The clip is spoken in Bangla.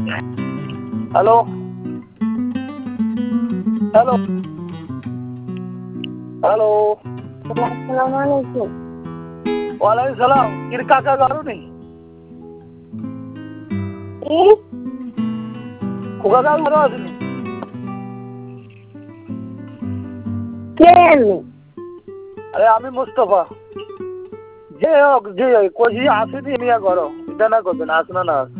হ্যালো হ্যালো হ্যালো আসসালামু আলাইকুম। ওয়ালাইকুম সালাম। কির কাকা গারো নি কি? খোকা কাকা গারো আসেনি? কে এলি? আরে আমি মুস্তফা। যে হোক যে কজি আসেনি মিয়া করো এটা না করবেন আস না না আস